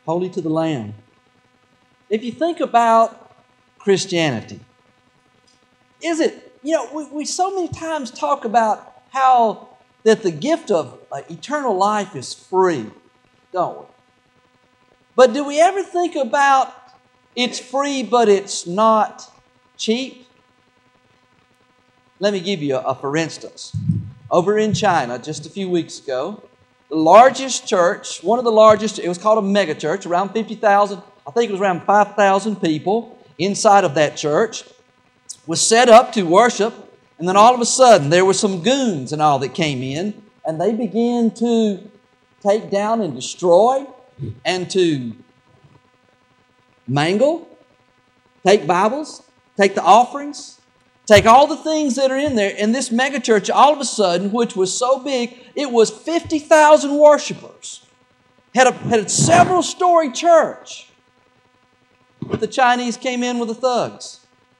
Holy to the Lamb. If you think about Christianity, is it, we so many times talk about how that the gift of eternal life is free, don't we? But do we ever think about it's free but it's not cheap? Let me give you a for instance. Over in China, just a few weeks ago, the largest church, one of the largest, it was called a mega church, around 50,000, I think it was around 5,000 people inside of that church, was set up to worship. And then all of a sudden, there were some goons and all that came in, and they began to take down and destroy and to mangle, take Bibles, take the offerings, take all the things that are in there. And this megachurch, all of a sudden, which was so big, it was 50,000 worshipers. Had a several-story church. But the Chinese came in with the thugs,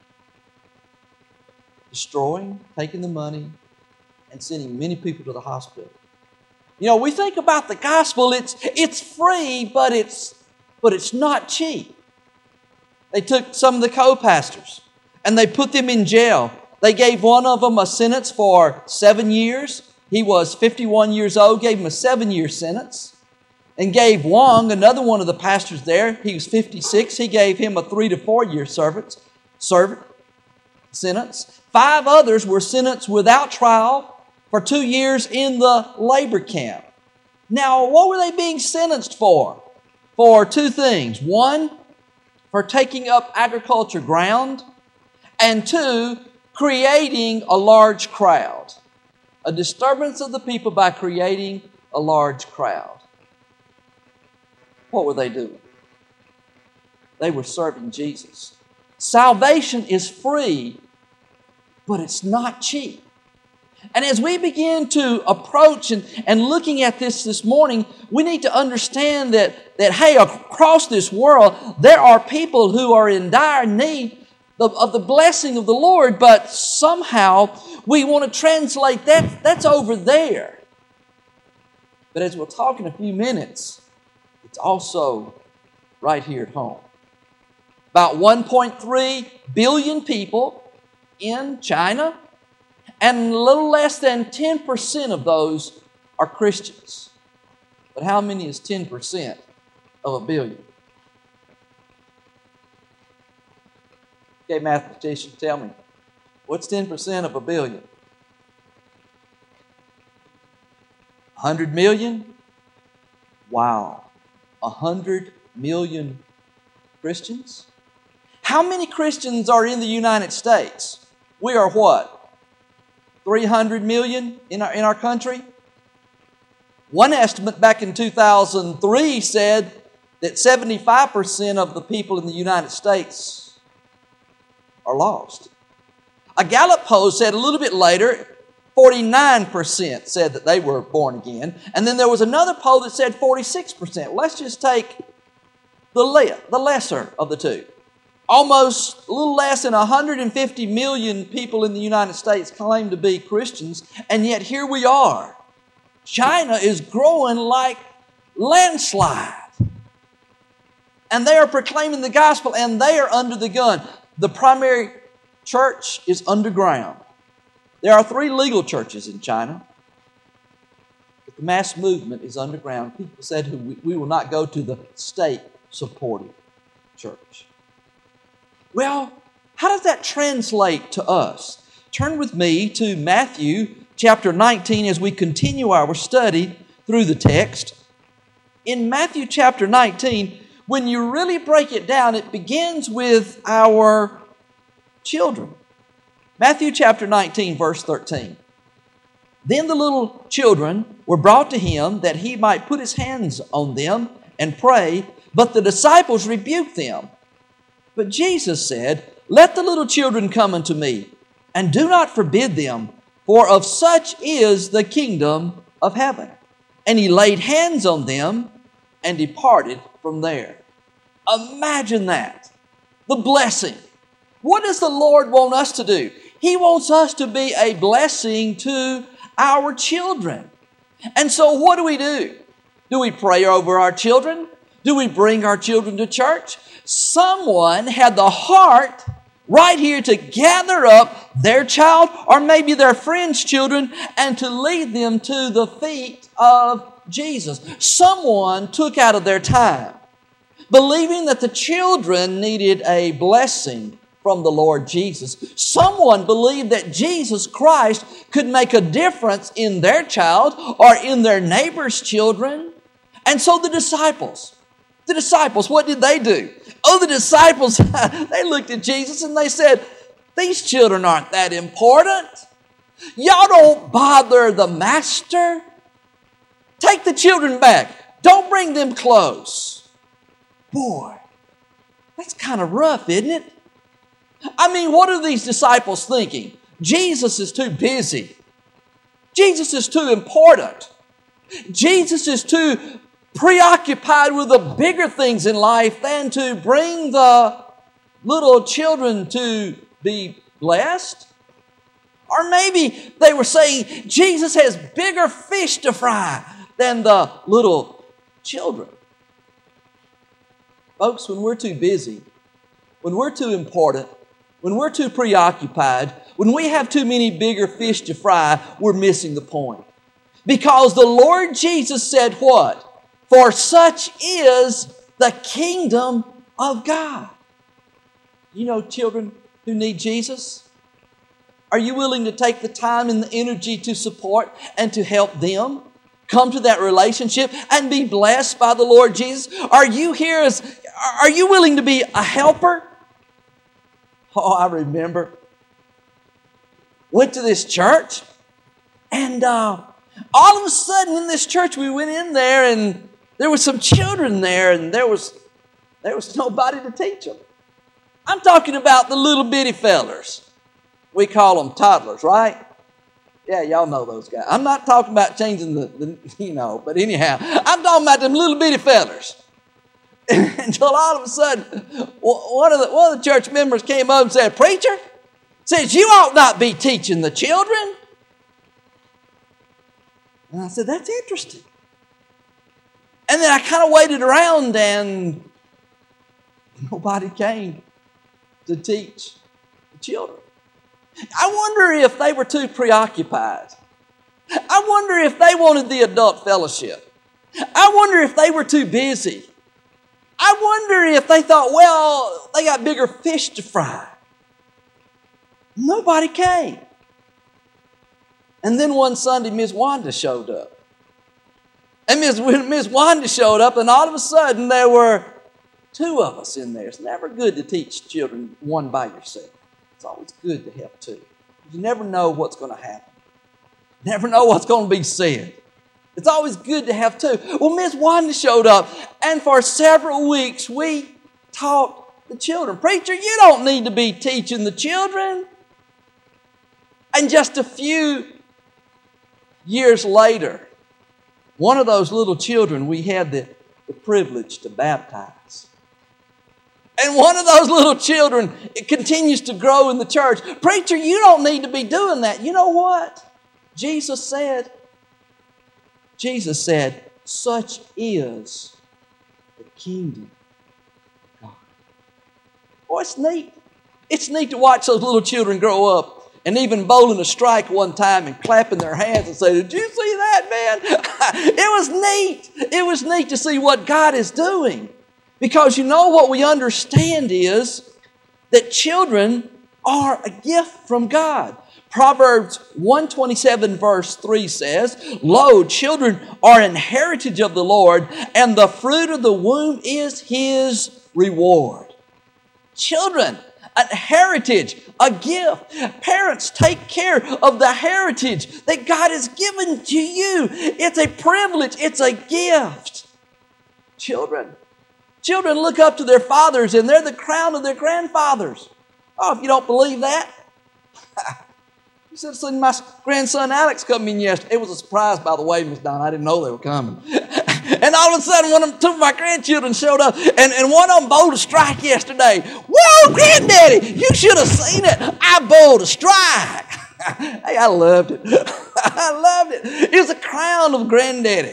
destroying, taking the money, and sending many people to the hospital. We think about the gospel, it's free, but it's not cheap. They took some of the co-pastors and they put them in jail. They gave one of them a sentence for 7 years. He was 51 years old, gave him a 7-year sentence. And gave Wong, another one of the pastors there, he was 56, he gave him a 3 to 4 year sentence. 5 others were sentenced without trial for 2 years in the labor camp. Now, what were they being sentenced for? For 2 things. 1, for taking up agriculture ground, and 2, creating a large crowd. A disturbance of the people by creating a large crowd. What were they doing? They were serving Jesus. Salvation is free, but it's not cheap. And as we begin to approach and looking at this morning, we need to understand that, hey, across this world, there are people who are in dire need of the blessing of the Lord, but somehow we want to translate that's over there. But as we'll talk in a few minutes, it's also right here at home. About 1.3 billion people in China, and a little less than 10% of those are Christians. But how many is 10% of a billion? Okay, mathematician, tell me, what's 10% of a billion? 100 million? Wow. 100 million Christians? How many Christians are in the United States? We are what? 300 million in our country? One estimate back in 2003 said that 75% of the people in the United States are lost. A Gallup poll said a little bit later, 49% said that they were born again. And then there was another poll that said 46%. Let's just take the lesser of the two. Almost a little less than 150 million people in the United States claim to be Christians, and yet here we are. China is growing like landslide. And they are proclaiming the gospel, and they are under the gun. The primary church is underground. There are 3 legal churches in China, but the mass movement is underground. People said we will not go to the state-supported church. Well, how does that translate to us? Turn with me to Matthew chapter 19 as we continue our study through the text. In Matthew chapter 19, when you really break it down, it begins with our children. Matthew chapter 19, verse 13. Then the little children were brought to him that he might put his hands on them and pray, but the disciples rebuked them. But Jesus said, "Let the little children come unto me, and do not forbid them, for of such is the kingdom of heaven." And he laid hands on them and departed from there. Imagine that. The blessing. What does the Lord want us to do? He wants us to be a blessing to our children. And so what do? Do we pray over our children? Do we bring our children to church? Someone had the heart right here to gather up their child or maybe their friend's children and to lead them to the feet of Jesus. Someone took out of their time, believing that the children needed a blessing from the Lord Jesus. Someone believed that Jesus Christ could make a difference in their child or in their neighbor's children. And so the disciples, what did they do? Oh, the disciples, they looked at Jesus and they said, these children aren't that important. Y'all don't bother the master. Take the children back. Don't bring them close. Boy, that's kind of rough, isn't it? I mean, what are these disciples thinking? Jesus is too busy. Jesus is too important. Jesus is too preoccupied with the bigger things in life than to bring the little children to be blessed. Or maybe they were saying Jesus has bigger fish to fry than the little children. Folks, when we're too busy, when we're too important, when we're too preoccupied, when we have too many bigger fish to fry, we're missing the point. Because the Lord Jesus said what? For such is the kingdom of God. You know children who need Jesus? Are you willing to take the time and the energy to support and to help them come to that relationship and be blessed by the Lord Jesus? Are you willing to be a helper? Oh, I remember. Went to this church and all of a sudden in this church we went in there and there were some children there and there was nobody to teach them. I'm talking about the little bitty fellers. We call them toddlers, right? Yeah, y'all know those guys. I'm not talking about changing but anyhow, I'm talking about them little bitty fellers. Until all of a sudden, one of the church members came up and said, "Preacher, says you ought not be teaching the children." And I said, "That's interesting." And then I kind of waited around and nobody came to teach the children. I wonder if they were too preoccupied. I wonder if they wanted the adult fellowship. I wonder if they were too busy. I wonder if they thought, well, they got bigger fish to fry. Nobody came. And then one Sunday, Miss Wanda showed up. And Miss Wanda showed up, and all of a sudden there were two of us in there. It's never good to teach children one by yourself. It's always good to have two. You never know what's going to happen. Never know what's going to be said. It's always good to have two. Well, Miss Wanda showed up, and for several weeks we taught the children. Preacher, you don't need to be teaching the children. And just a few years later, one of those little children we had the privilege to baptize. And one of those little children, it continues to grow in the church. Preacher, you don't need to be doing that. You know what? Jesus said, such is the kingdom of God. Boy, it's neat. It's neat to watch those little children grow up and even bowling a strike one time and clapping their hands and say, "Did you see that, man?" It was neat. It was neat to see what God is doing. Because you know what we understand is that children are a gift from God. Proverbs 127 verse 3 says, "Lo, children are an heritage of the Lord, and the fruit of the womb is His reward." Children, a heritage, a gift. Parents, take care of the heritage that God has given to you. It's a privilege. It's a gift. Children look up to their fathers, and they're the crown of their grandfathers. Oh, if you don't believe that. You should have seen my grandson Alex come in yesterday. It was a surprise, by the way, Miss Donna. I didn't know they were coming. And all of a sudden, two of my grandchildren showed up, and one of them bowled a strike yesterday. "Whoa, Granddaddy, you should have seen it. I bowled a strike." Hey, I loved it. I loved it. It was the crown of Granddaddy.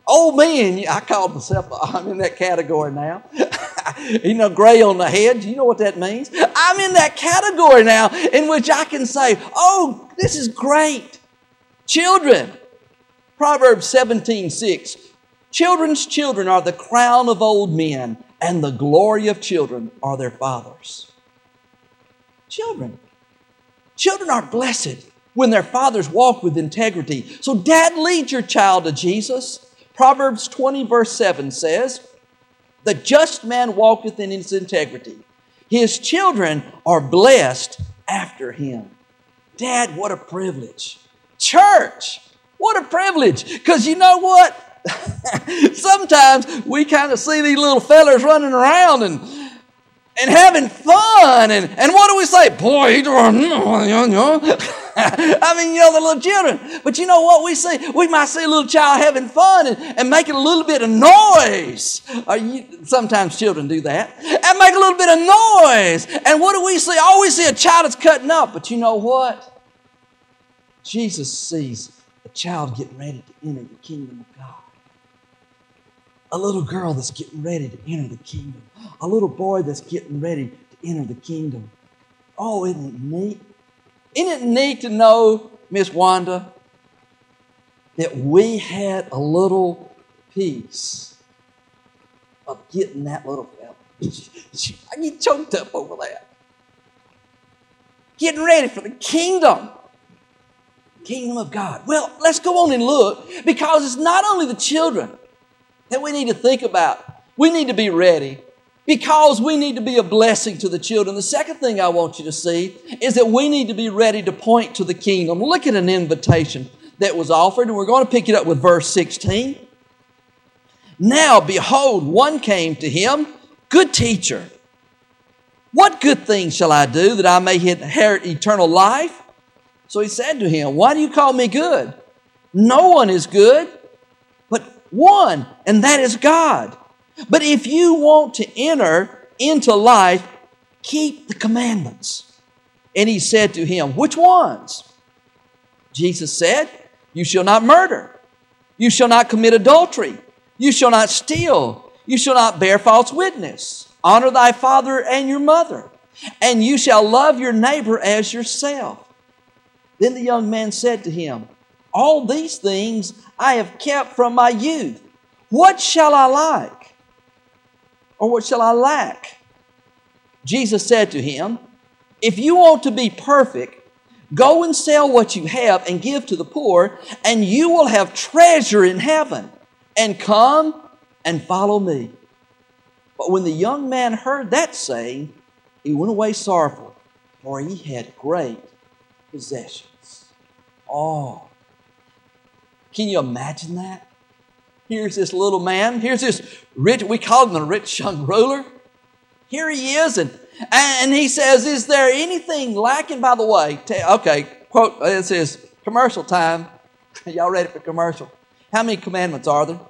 Old men, I call myself, I'm in that category now. Gray on the head. Do you know what that means? I'm in that category now in which I can say, oh, this is great. Children. Proverbs 17:6. Children's children are the crown of old men, and the glory of children are their fathers. Children. Children are blessed when their fathers walk with integrity. So dad, lead your child to Jesus. Proverbs 20 verse 7 says, the just man walketh in his integrity. His children are blessed after him. Dad, what a privilege. Church, what a privilege. Because you know what? Sometimes we kind of see these little fellers running around and having fun. And what do we say? Boy, he's the little children. But you know what we see? We might see a little child having fun and making a little bit of noise. Sometimes children do that. And make a little bit of noise. And what do we see? Oh, we see a child that's cutting up. But you know what? Jesus sees a child getting ready to enter the kingdom of God. A little girl that's getting ready to enter the kingdom. A little boy that's getting ready to enter the kingdom. Oh, isn't it neat? Isn't it neat to know, Miss Wanda, that we had a little piece of getting that little fella? I get choked up over that. Getting ready for the kingdom. Kingdom of God. Well, let's go on and look, because it's not only the children that we need to think about. We need to be ready because we need to be a blessing to the children. The second thing I want you to see is that we need to be ready to point to the kingdom. Look at an invitation that was offered, and we're going to pick it up with verse 16. Now, behold, one came to him, good teacher, what good thing shall I do that I may inherit eternal life? So he said to him, why do you call me good? No one is good but one, and that is God. But if you want to enter into life, keep the commandments. And he said to him, which ones? Jesus said, you shall not murder. You shall not commit adultery. You shall not steal. You shall not bear false witness. Honor thy father and your mother. And you shall love your neighbor as yourself. Then the young man said to him, all these things I have kept from my youth. What shall I like? Or what shall I lack? Jesus said to him, if you want to be perfect, go and sell what you have and give to the poor, and you will have treasure in heaven. And come and follow me. But when the young man heard that saying, he went away sorrowful, for he had great possessions. Oh, can you imagine that? Here's this little man. Here's this rich, we call him the rich young ruler. Here he is, and he says, is there anything lacking? By the way, okay, quote, this is commercial time. Y'all ready for commercial? How many commandments are there?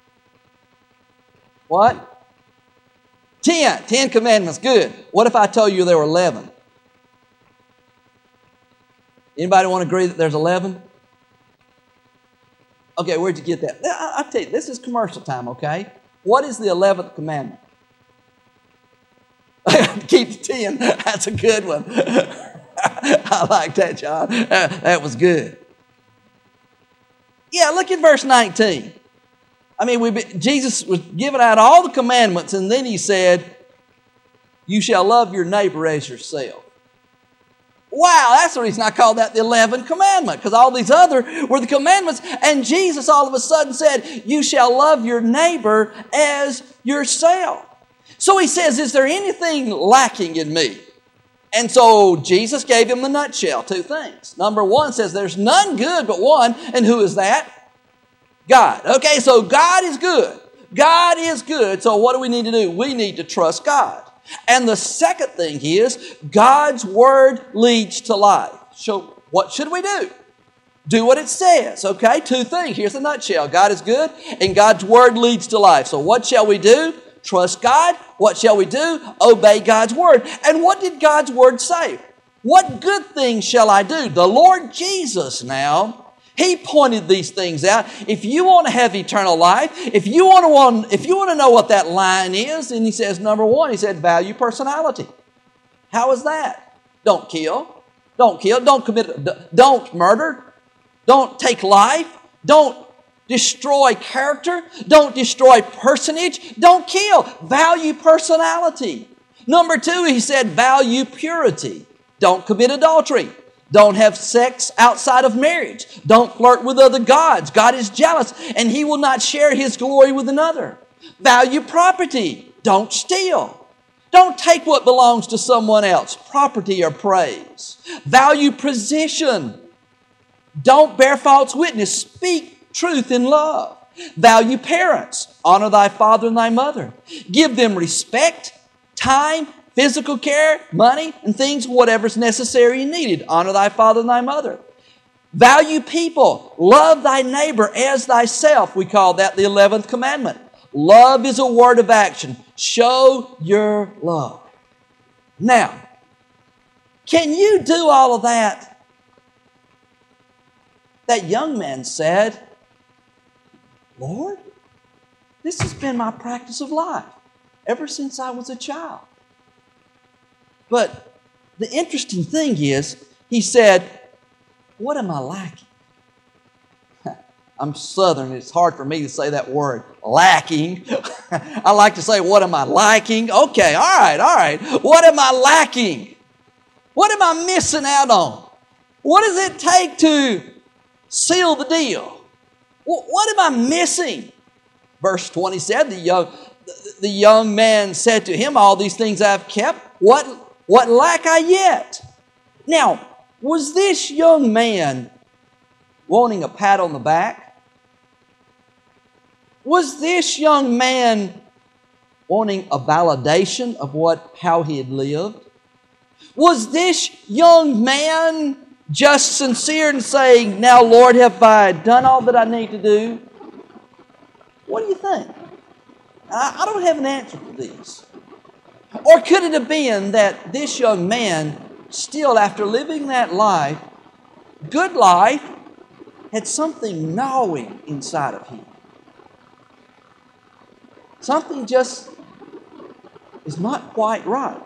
What? 10. 10 commandments. Good. What if I told you there were 11? Anybody want to agree that there's 11? Okay, where'd you get that? I'll tell you, this is commercial time, okay? What is the 11th commandment? Keep the 10. That's a good one. I like that, John. That was good. Yeah, look at verse 19. I mean, Jesus was giving out all the commandments, and then he said, you shall love your neighbor as yourself. Wow, that's the reason I call that the 11th commandment, because all these other were the commandments, and Jesus all of a sudden said, you shall love your neighbor as yourself. So he says, is there anything lacking in me? And so Jesus gave him the nutshell, 2 things. Number 1 says, there's none good but one, and who is that? God. Okay, so God is good. God is good, so what do we need to do? We need to trust God. And the second thing is, God's Word leads to life. So what should we do? Do what it says, okay? 2 things. Here's the nutshell. God is good, and God's Word leads to life. So what shall we do? Trust God. What shall we do? Obey God's Word. And what did God's Word say? What good thing shall I do? The Lord Jesus now He pointed these things out. If you want to have eternal life, if you want to know what that line is, then he says, number one, he said, value personality. How is that? Don't kill. Don't kill. Don't commit. Don't murder. Don't take life. Don't destroy character. Don't destroy personage. Don't kill. Value personality. Number two, he said, value purity. Don't commit adultery. Don't have sex outside of marriage. Don't flirt with other gods. God is jealous, and He will not share His glory with another. Value property. Don't steal. Don't take what belongs to someone else, property or praise. Value position. Don't bear false witness. Speak truth in love. Value parents. Honor thy father and thy mother. Give them respect, time, physical care, money, and things, whatever's necessary and needed. Honor thy father and thy mother. Value people. Love thy neighbor as thyself. We call that the 11th commandment. Love is a word of action. Show your love. Now, can you do all of that? That young man said, Lord, this has been my practice of life ever since I was a child. But the interesting thing is, he said, what am I lacking? I'm Southern. It's hard for me to say that word, lacking. I like to say, what am I lacking? Okay, all right. What am I lacking? What am I missing out on? What does it take to seal the deal? What am I missing? Verse 20 said, the young man said to him, all these things I've kept. What lack I yet? Now, was this young man wanting a pat on the back? Was this young man wanting a validation of how he had lived? Was this young man just sincere in saying, now, Lord, have I done all that I need to do? What do you think? I don't have an answer for this. Or could it have been that this young man, still after living that life, good life, had something gnawing inside of him? Something just is not quite right.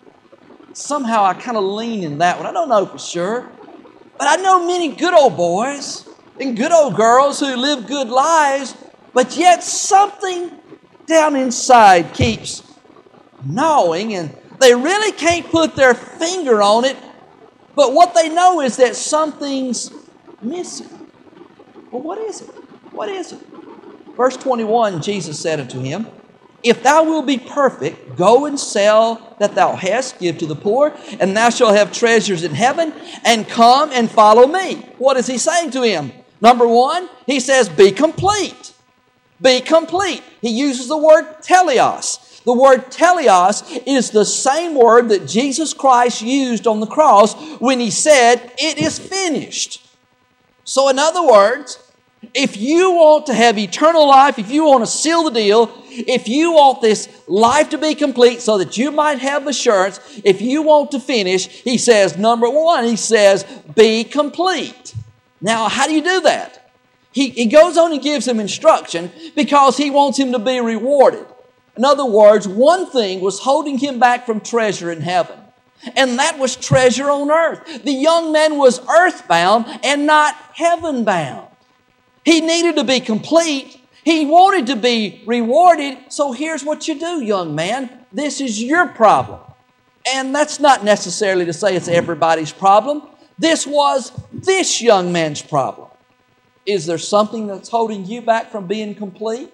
Somehow I kind of lean in that one. I don't know for sure. But I know many good old boys and good old girls who live good lives, but yet something down inside keeps gnawing, and they really can't put their finger on it, but what they know is that something's missing. Well, what is it? What is it? Verse 21, Jesus said unto him, if thou wilt be perfect, go and sell that thou hast, give to the poor, and thou shalt have treasures in heaven, and come and follow me. What is he saying to him? Number one, he says, be complete. Be complete. He uses the word teleos. The word teleos is the same word that Jesus Christ used on the cross when He said, it is finished. So in other words, if you want to have eternal life, if you want to seal the deal, if you want this life to be complete so that you might have assurance, if you want to finish, He says, number one, He says, be complete. Now, how do you do that? He goes on and gives him instruction because He wants him to be rewarded. In other words, one thing was holding him back from treasure in heaven, and that was treasure on earth. The young man was earthbound and not heaven-bound. He needed to be complete. He wanted to be rewarded. So here's what you do, young man. This is your problem. And that's not necessarily to say it's everybody's problem. This was this young man's problem. Is there something that's holding you back from being complete?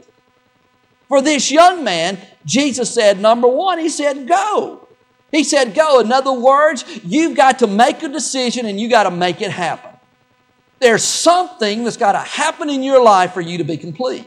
For this young man, Jesus said, number one, He said, go. He said, go. In other words, you've got to make a decision and you got to make it happen. There's something that's got to happen in your life for you to be complete.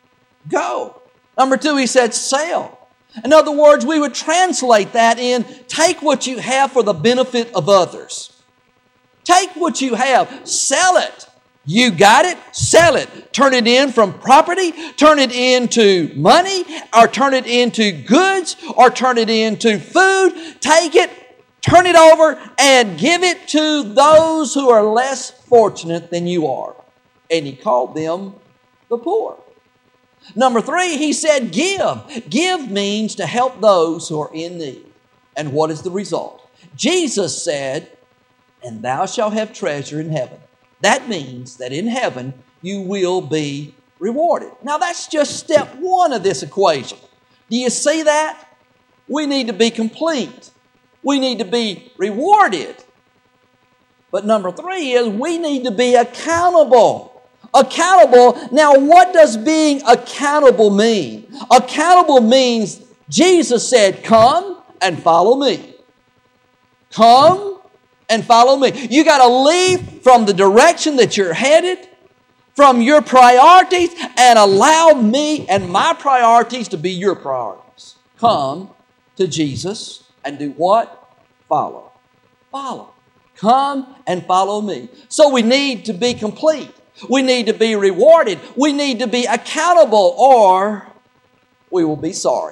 Go. Number two, He said, sell. In other words, we would translate that in, take what you have for the benefit of others. Take what you have, sell it. You got it, sell it. Turn it in from property, turn it into money, or turn it into goods, or turn it into food. Take it, turn it over, and give it to those who are less fortunate than you are. and He called them the poor. Number 3, He said give. Give means to help those who are in need. And what is the result? Jesus said, and thou shalt have treasure in heaven. That means that in heaven you will be rewarded. Now that's just step 1 of this equation. Do you see that? We need to be complete. We need to be rewarded. But number 3 is we need to be accountable. Accountable. Now what does being accountable mean? Accountable means Jesus said, come and follow me. Come and follow me. You got to leave from the direction that you're headed, from your priorities, and allow me and my priorities to be your priorities. Come to Jesus and do what? Follow. Follow. Come and follow me. So we need to be complete. We need to be rewarded. We need to be accountable, or we will be sorry.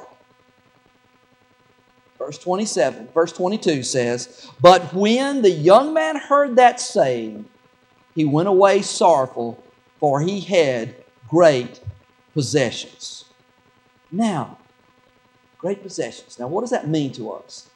Verse 22 says, but when the young man heard that saying, he went away sorrowful, for he had great possessions. Now, great possessions. Now, what does that mean to us?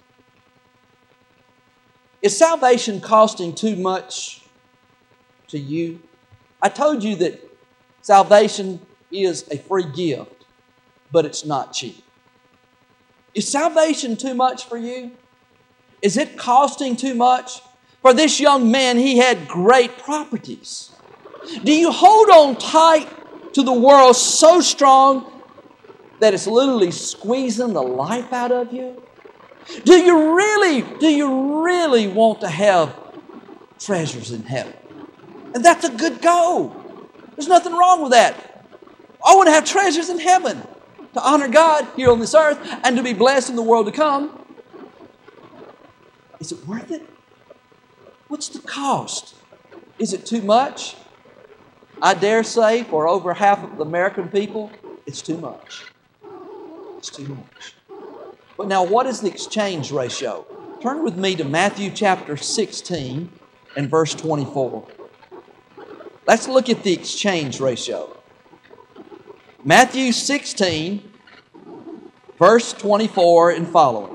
Is salvation costing too much to you? I told you that salvation is a free gift, but it's not cheap. Is salvation too much for you? Is it costing too much? For this young man, he had great properties. Do you hold on tight to the world so strong that it's literally squeezing the life out of you? Do you really want to have treasures in heaven? And that's a good goal. There's nothing wrong with that. I want to have treasures in heaven, to honor God here on this earth and to be blessed in the world to come. Is it worth it? What's the cost? Is it too much? I dare say for over half of the American people, it's too much. It's too much. But now, what is the exchange ratio? Turn with me to Matthew chapter 16 and verse 24. Let's look at the exchange ratio. Matthew 16, verse 24 and following.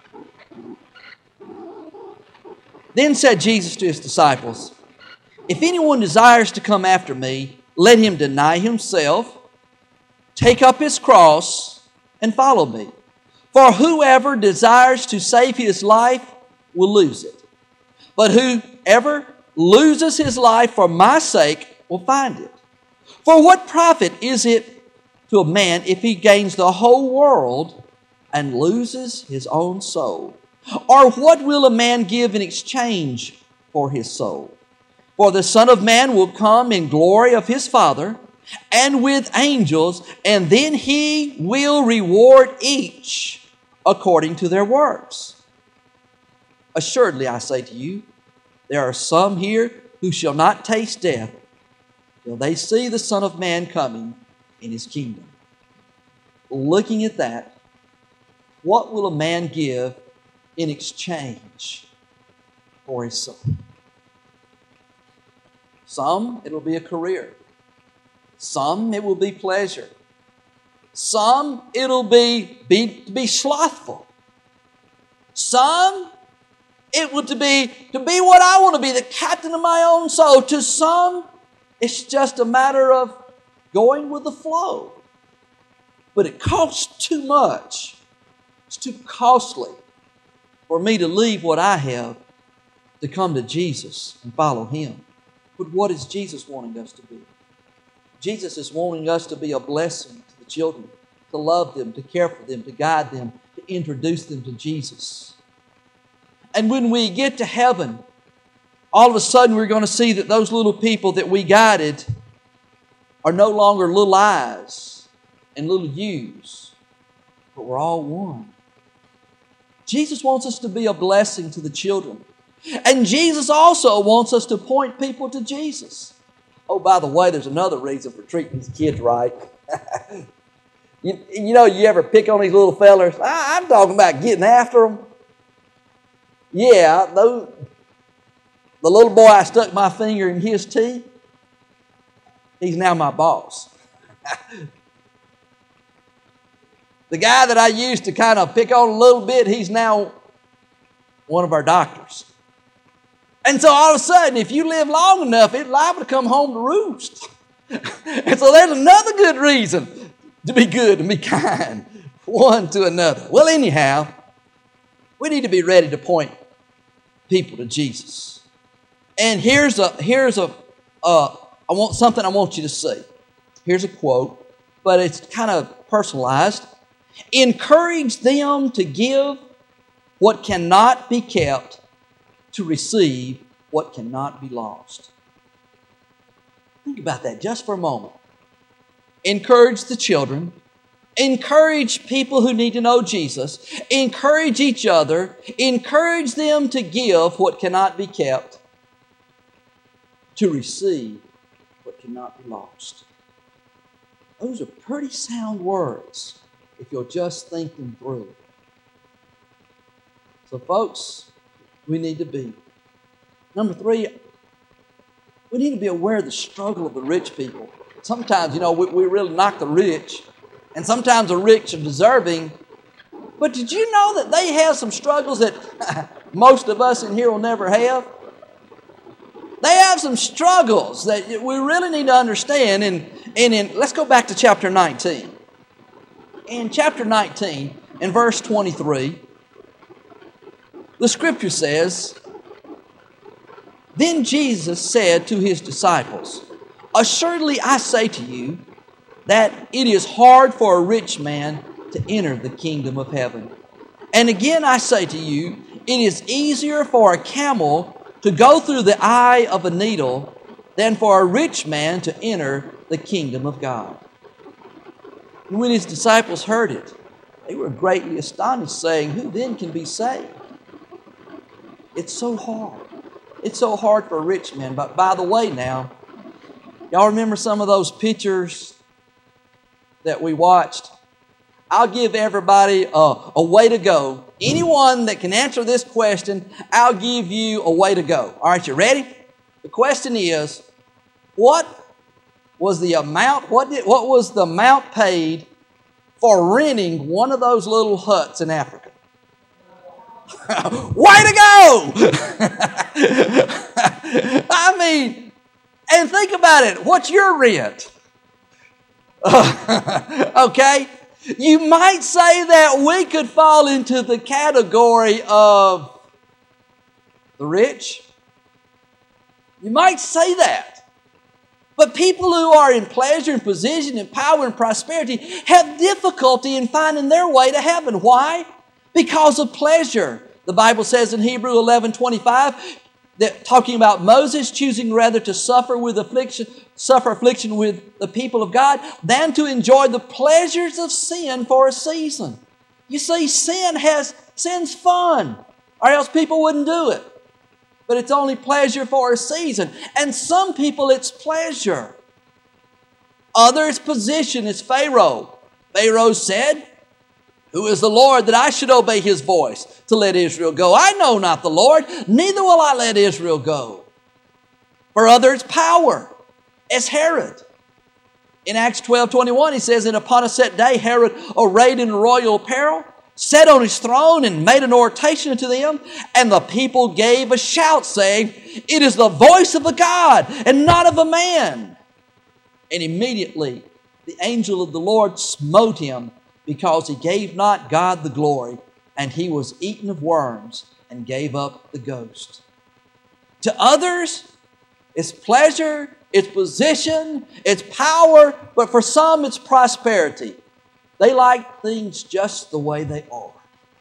Then said Jesus to His disciples, if anyone desires to come after me, let him deny himself, take up his cross, and follow me. For whoever desires to save his life will lose it. But whoever loses his life for my sake will find it. For what profit is it to a man if he gains the whole world and loses his own soul? Or what will a man give in exchange for his soul? For the Son of Man will come in glory of His Father and with angels, and then He will reward each according to their works. Assuredly, I say to you, there are some here who shall not taste death till they see the Son of Man coming in His kingdom. Looking at that, what will a man give in exchange for his soul? Some, it'll be a career. Some, it will be pleasure. Some, it'll be slothful. Some, it will to be what I want to be, the captain of my own soul. To some, it's just a matter of going with the flow. But it costs too much. It's too costly for me to leave what I have to come to Jesus and follow Him. But what is Jesus wanting us to be? Jesus is wanting us to be a blessing to the children, to love them, to care for them, to guide them, to introduce them to Jesus. And when we get to heaven, all of a sudden we're going to see that those little people that we guided are no longer little I's and little U's, but we're all one. Jesus wants us to be a blessing to the children. And Jesus also wants us to point people to Jesus. Oh, by the way, there's another reason for treating these kids right. You ever pick on these little fellers? I'm talking about getting after them. Yeah, the little boy I stuck my finger in his teeth, He's now my boss. The guy that I used to kind of pick on a little bit, he's now one of our doctors. And so all of a sudden, if you live long enough, it's liable to come home to roost. And so there's another good reason to be good and be kind one to another. Well, anyhow, we need to be ready to point people to Jesus. And here's I want you to see. Here's a quote, but it's kind of personalized. Encourage them to give what cannot be kept, to receive what cannot be lost. Think about that just for a moment. Encourage the children. Encourage people who need to know Jesus. Encourage each other. Encourage them to give what cannot be kept, to receive what cannot be lost. Those are pretty sound words if you'll just think them through. So folks, we need to be. Number 3, we need to be aware of the struggle of the rich people. Sometimes, we really knock the rich, and sometimes the rich are deserving. But did you know that they have some struggles that most of us in here will never have? They have some struggles that we really need to understand. And let's go back to chapter 19. In chapter 19, in verse 23, the scripture says, "Then Jesus said to his disciples, 'Assuredly I say to you that it is hard for a rich man to enter the kingdom of heaven. And again I say to you, it is easier for a camel to go through the eye of a needle than for a rich man to enter the kingdom of God.'" And when his disciples heard it, they were greatly astonished, saying, "Who then can be saved?" It's so hard. It's so hard for a rich man. But by the way now, y'all remember some of those pictures that we watched? I'll give everybody a way to go. Anyone that can answer this question, I'll give you a way to go. All right, you ready? The question is, what was the amount paid for renting one of those little huts in Africa? Way to go! I mean, and think about it. What's your rent? Okay? You might say that we could fall into the category of the rich. You might say that. But people who are in pleasure and position and power and prosperity have difficulty in finding their way to heaven. Why? Because of pleasure. The Bible says in Hebrews 11:25, that talking about Moses choosing rather to suffer affliction with the people of God than to enjoy the pleasures of sin for a season. You see, sin's fun, or else people wouldn't do it. But it's only pleasure for a season. And some people, it's pleasure. Others' position is Pharaoh. Pharaoh said, "Who is the Lord that I should obey his voice to let Israel go? I know not the Lord, neither will I let Israel go." For others, power, as Herod. In Acts 12:21, he says, "And upon a set day, Herod, arrayed in royal apparel, sat on his throne and made an oration unto them, and the people gave a shout, saying, 'It is the voice of a God, and not of a man.' And immediately the angel of the Lord smote him, because he gave not God the glory, and he was eaten of worms, and gave up the ghost." To others, it's pleasure, it's position, it's power, but for some it's prosperity. They like things just the way they are.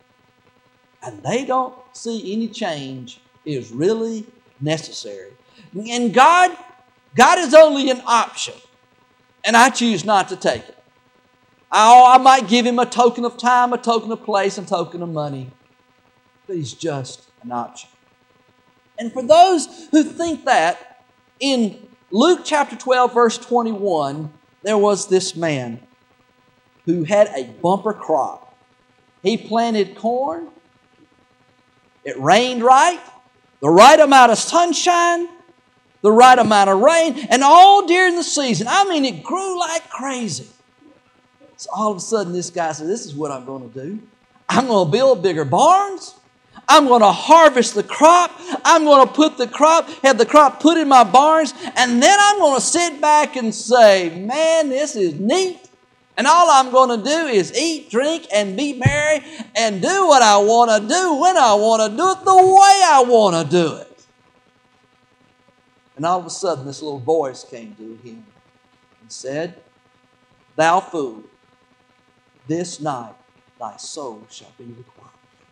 And they don't see any change is really necessary. And God is only an option. And I choose not to take it. I might give him a token of time, a token of place, a token of money. But he's just an option. And for those who think that, in Luke chapter 12, verse 21, there was this man who had a bumper crop. He planted corn. It rained right, the right amount of sunshine, the right amount of rain, and all during the season. I mean, it grew like crazy. So all of a sudden, this guy said, this is what I'm going to do. I'm going to build bigger barns. I'm going to harvest the crop. I'm going to have the crop put in my barns, and then I'm going to sit back and say, man, this is neat. And all I'm going to do is eat, drink, and be merry and do what I want to do when I want to do it the way I want to do it. And all of a sudden, this little voice came to him and said, thou fool, this night thy soul shall be required.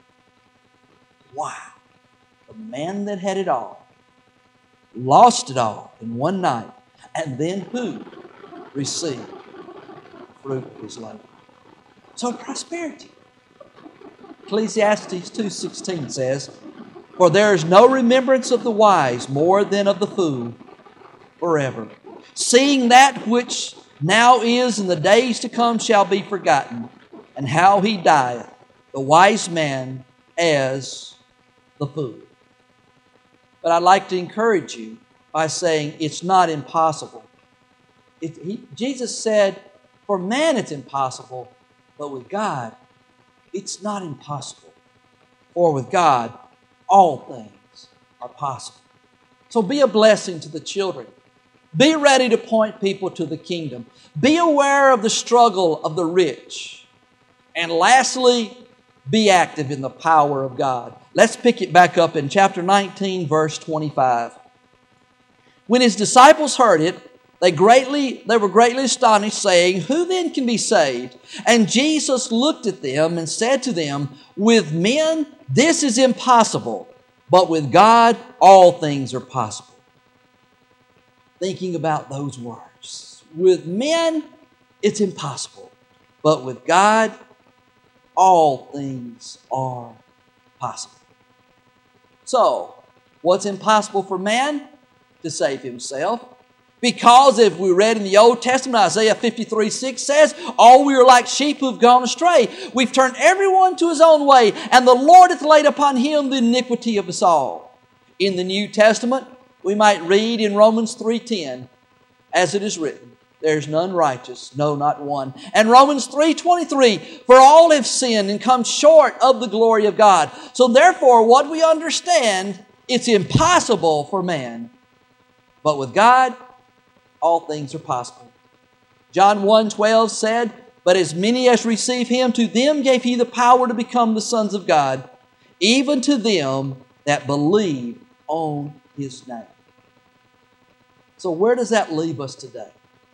Wow. The man that had it all, lost it all in one night, and then who received fruit of his labor? So prosperity. Ecclesiastes 2:16 says, for there is no remembrance of the wise more than of the fool forever. Seeing that which now is and the days to come shall be forgotten, and how he dieth, the wise man as the fool. But I'd like to encourage you by saying it's not impossible. Jesus said, for man it's impossible, but with God it's not impossible. For with God all things are possible. So be a blessing to the children. Be ready to point people to the kingdom. Be aware of the struggle of the rich. And lastly, be active in the power of God. Let's pick it back up in chapter 19, verse 25. When his disciples heard it, they were greatly astonished, saying, who then can be saved? And Jesus looked at them and said to them, with men this is impossible, but with God all things are possible. Thinking about those words. With men it's impossible, but with God all things are possible. So, what's impossible for man? To save himself. Because if we read in the Old Testament, Isaiah 53:6 says, all we are like sheep who have gone astray. We've turned everyone to his own way, and the Lord hath laid upon him the iniquity of us all. In the New Testament, we might read in Romans 3:10, as it is written, there's none righteous, no, not one. And Romans 3:23, for all have sinned and come short of the glory of God. So therefore, what we understand, it's impossible for man. But with God, all things are possible. John 1:12 said, but as many as receive him, to them gave he the power to become the sons of God, even to them that believe on his name. So where does that leave us today?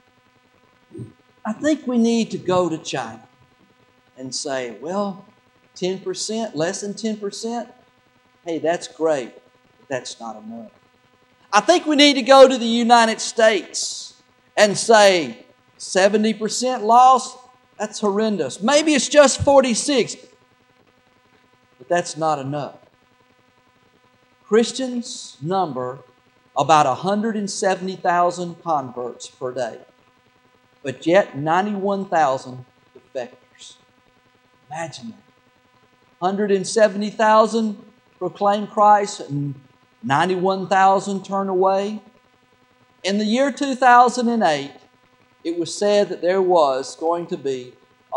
I think we need to go to China and say, well, 10%, less than 10%, hey, that's great, but that's not enough. I think we need to go to the United States and say 70% loss, that's horrendous. Maybe it's just 46, but that's not enough. Christians number about 170,000 converts per day, but yet 91,000 defectors. Imagine that. 170,000 proclaim Christ and 91,000 turn away. In the year 2008, it was said that there was going to be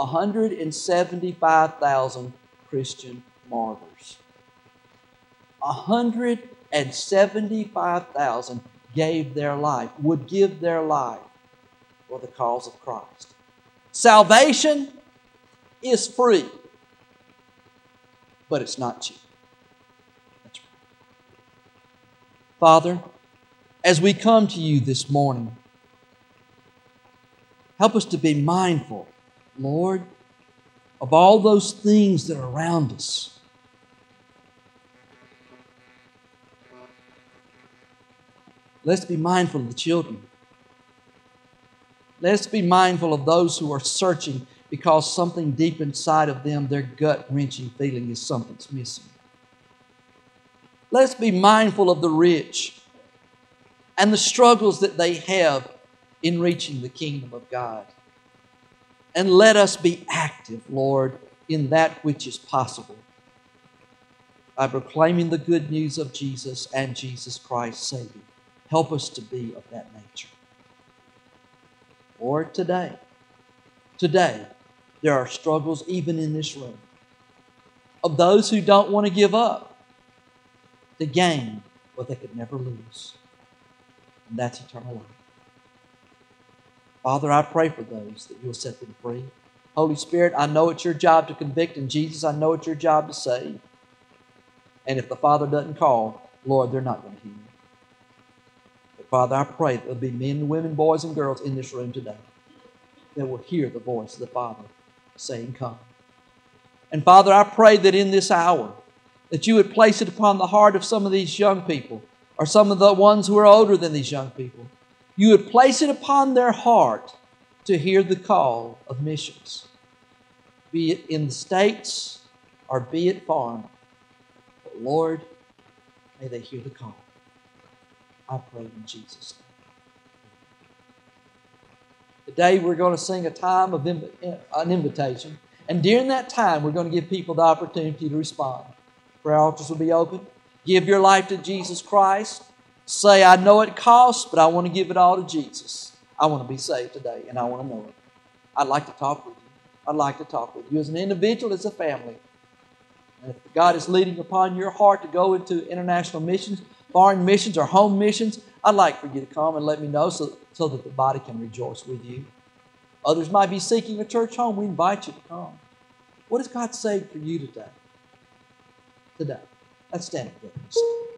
175,000 Christian martyrs. 175,000 gave their life, would give their life for the cause of Christ. Salvation is free, but it's not cheap. That's right. Father, as we come to you this morning, help us to be mindful, Lord, of all those things that are around us. Let's be mindful of the children. Let's be mindful of those who are searching because something deep inside of them, their gut-wrenching feeling is something's missing. Let's be mindful of the rich and the struggles that they have in reaching the kingdom of God. And let us be active, Lord, in that which is possible by proclaiming the good news of Jesus and Jesus Christ Savior. Help us to be of that nature. Or today, there are struggles even in this room of those who don't want to give up to gain what they could never lose. And that's eternal life. Father, I pray for those that you'll set them free. Holy Spirit, I know it's your job to convict, and Jesus, I know it's your job to save. And if the Father doesn't call, Lord, they're not going to hear. But Father, I pray that there'll be men and women, boys and girls in this room today that will hear the voice of the Father saying, come. And Father, I pray that in this hour, that you would place it upon the heart of some of these young people, or some of the ones who are older than these young people. You would place it upon their heart to hear the call of missions, be it in the States or be it foreign. But Lord, may they hear the call. I pray in Jesus' name. Today we're going to sing a time of an invitation. And during that time, we're going to give people the opportunity to respond. Prayer altars will be open. Give your life to Jesus Christ. Say, I know it costs, but I want to give it all to Jesus. I want to be saved today, and I want to know it. I'd like to talk with you. I'd like to talk with you as an individual, as a family. And if God is leading upon your heart to go into international missions, foreign missions, or home missions, I'd like for you to come and let me know so that the body can rejoice with you. Others might be seeking a church home. We invite you to come. What does God say for you today? Let's stand together and sing.